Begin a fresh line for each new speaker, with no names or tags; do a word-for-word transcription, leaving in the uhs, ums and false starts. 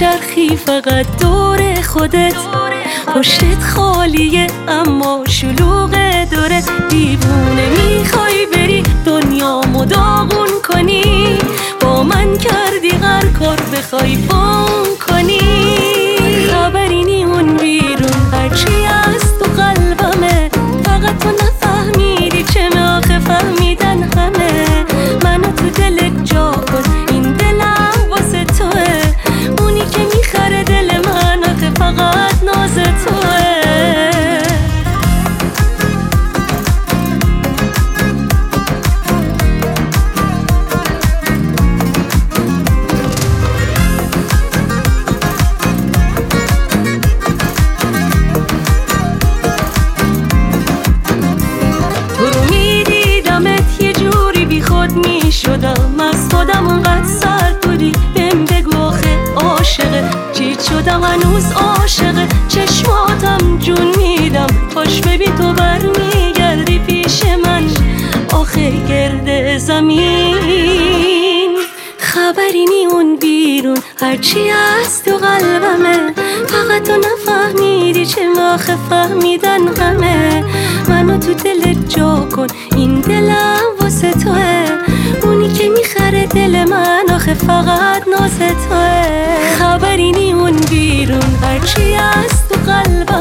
میچرخی فقط دور خودت، پشتت خالیه اما شلوغ دورت. دیوونه میخوای بری دنیامو داغون کنی، با من کردی هر کار بخوای فون کنی. خبری نی اون بیرون هرچی از تو قلبمه، فقط تو نفهمیدی چه آخه فهمیدن همه. منو تو دلت جا کن، این دلم واسه توه، اونی که میخره دل من آخه فقط ناز توه. شدم از خودم اونقدر سرد بودی، بهم بگو آخه عاشقه چی شدم هنوز عاشقه. چشماتم جون میدم خوش ببین تو برمیگردی پیش من آخه گرد زمین. خبری نی اون بیرون هرچی از تو قلبمه، فقط تو نفهمیدی چه آخه فهمیدن همه. منو تو دلت جا کن، این دلم واسه توه، اونی که میخره دل من آخه فقط ناز توه. خبری نی اون بیرون هرچی از تو قلبم